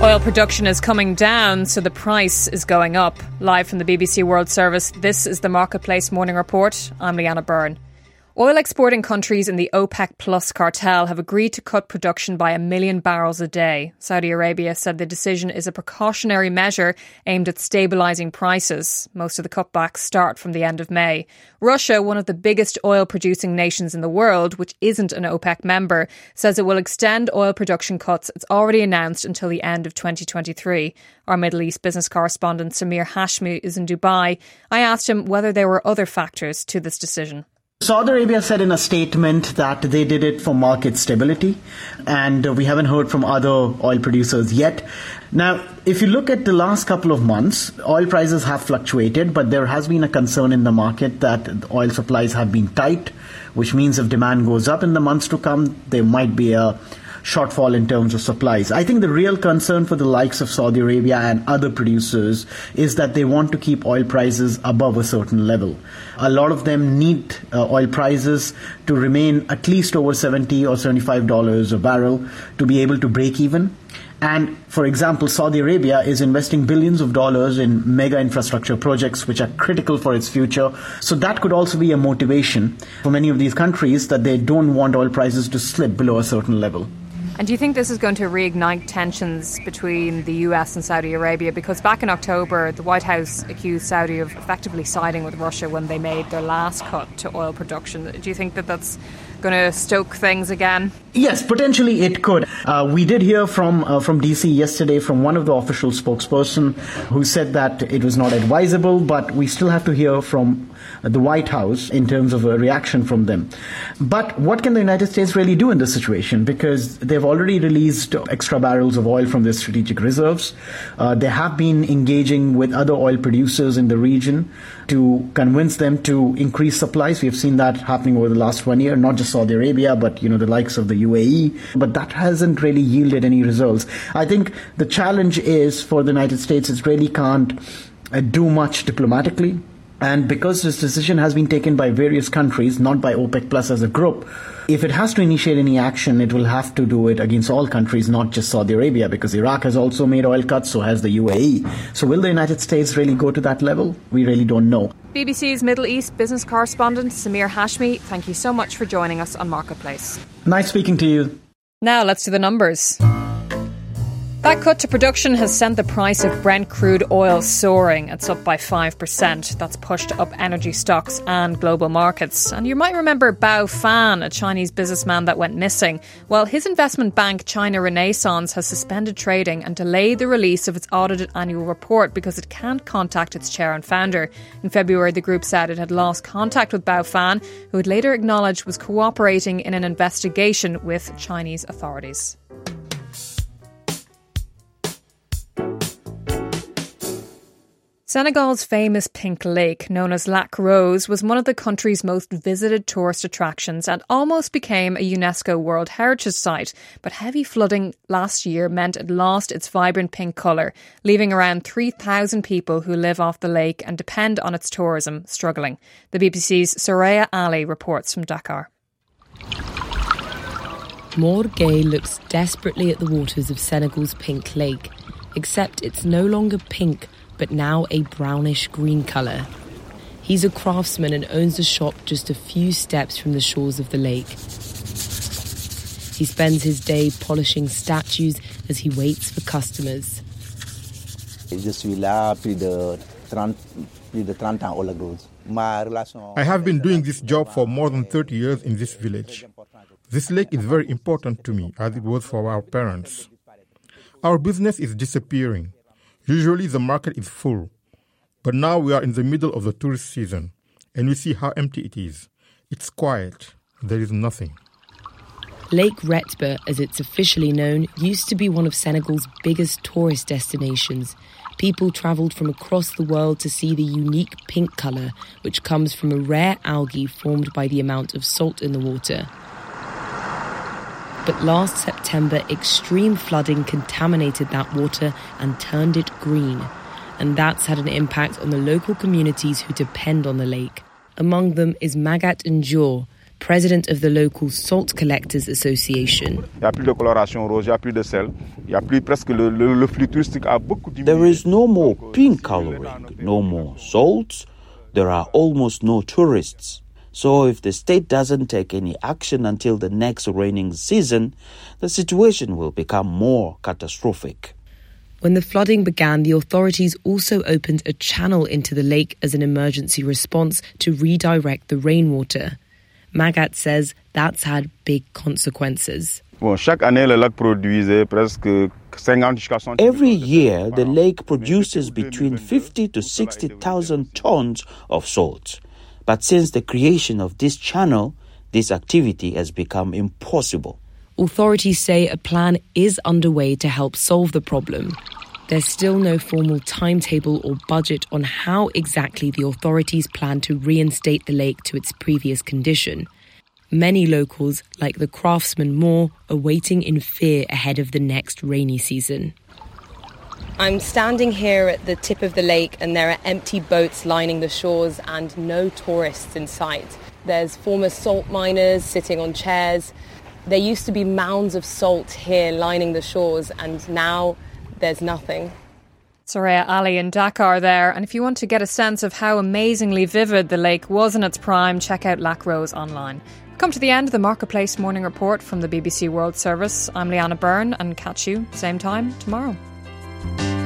Oil production is coming down, so the price is going up. Live from the BBC World Service, this is the Marketplace Morning Report. I'm Leanna Byrne. Oil exporting countries in the OPEC Plus cartel have agreed to cut production by 1 million barrels a day. Saudi Arabia said the decision is a precautionary measure aimed at stabilising prices. Most of the cutbacks start from the end of May. Russia, one of the biggest oil-producing nations in the world, which isn't an OPEC member, says it will extend oil production cuts it's already announced until the end of 2023. Our Middle East business correspondent Samir Hashmi is in Dubai. I asked him whether there were other factors to this decision. Saudi Arabia said in a statement that they did it for market stability, and we haven't heard from other oil producers yet. Now, if you look at the last couple of months, oil prices have fluctuated, but there has been a concern in the market that oil supplies have been tight, which means if demand goes up in the months to come, there might be a shortfall in terms of supplies. I think the real concern for the likes of Saudi Arabia and other producers is that they want to keep oil prices above a certain level. A lot of them need oil prices to remain at least over $70 or $75 a barrel to be able to break even. And, for example, Saudi Arabia is investing billions of dollars in mega infrastructure projects which are critical for its future. So that could also be a motivation for many of these countries that they don't want oil prices to slip below a certain level. And do you think this is going to reignite tensions between the US and Saudi Arabia? Because back in October, the White House accused Saudi of effectively siding with Russia when they made their last cut to oil production. Do you think that that's going to stoke things again? Yes, potentially it could. We did hear from DC yesterday from one of the official spokesperson who said that it was not advisable, but we still have to hear from the White House in terms of a reaction from them. But what can the United States really do in this situation? Because they've already released extra barrels of oil from their strategic reserves. They have been engaging with other oil producers in the region to convince them to increase supplies. We have seen that happening over the last 1 year, not just Saudi Arabia, but the likes of the UAE. But that hasn't really yielded any results. I think the challenge is for the United States, it really can't do much diplomatically. And because this decision has been taken by various countries, not by OPEC Plus as a group, if it has to initiate any action, it will have to do it against all countries, not just Saudi Arabia, because Iraq has also made oil cuts, so has the UAE. So will the United States really go to that level? We really don't know. BBC's Middle East business correspondent Samir Hashmi, thank you so much for joining us on Marketplace. Nice speaking to you. Now let's do the numbers. That cut to production has sent the price of Brent crude oil soaring. It's up by 5%. That's pushed up energy stocks and global markets. And you might remember Bao Fan, a Chinese businessman that went missing. Well, his investment bank, China Renaissance, has suspended trading and delayed the release of its audited annual report because it can't contact its chair and founder. In February, the group said it had lost contact with Bao Fan, who it later acknowledged was cooperating in an investigation with Chinese authorities. Senegal's famous pink lake, known as Lac Rose, was one of the country's most visited tourist attractions and almost became a UNESCO World Heritage Site. But heavy flooding last year meant it lost its vibrant pink colour, leaving around 3,000 people who live off the lake and depend on its tourism struggling. The BBC's Soraya Ali reports from Dakar. Mor Gay looks desperately at the waters of Senegal's pink lake, except it's no longer pink, but now a brownish-green colour. He's a craftsman and owns a shop just a few steps from the shores of the lake. He spends his day polishing statues as he waits for customers. I have been doing this job for more than 30 years in this village. This lake is very important to me, as it was for our parents. Our business is disappearing. Usually the market is full, but now we are in the middle of the tourist season and we see how empty it is. It's quiet. There is nothing. Lake Retba, as it's officially known, used to be one of Senegal's biggest tourist destinations. People travelled from across the world to see the unique pink colour, which comes from a rare algae formed by the amount of salt in the water. But last September, extreme flooding contaminated that water and turned it green. And that's had an impact on the local communities who depend on the lake. Among them is Magat Njour, president of the local Salt Collectors Association. There is no more pink colouring, no more salt. There are almost no tourists. So if the state doesn't take any action until the next raining season, the situation will become more catastrophic. When the flooding began, the authorities also opened a channel into the lake as an emergency response to redirect the rainwater. Magat says that's had big consequences. Every year, the lake produces between 50 to 60,000 tons of salt. But since the creation of this channel, this activity has become impossible. Authorities say a plan is underway to help solve the problem. There's still no formal timetable or budget on how exactly the authorities plan to reinstate the lake to its previous condition. Many locals, like the craftsman Moore, are waiting in fear ahead of the next rainy season. I'm standing here at the tip of the lake and there are empty boats lining the shores and no tourists in sight. There's former salt miners sitting on chairs. There used to be mounds of salt here lining the shores and now there's nothing. Soraya Ali in Dakar there. And if you want to get a sense of how amazingly vivid the lake was in its prime, check out Lacrose online. We've come to the end of the Marketplace Morning Report from the BBC World Service. I'm Leanna Byrne and catch you same time tomorrow.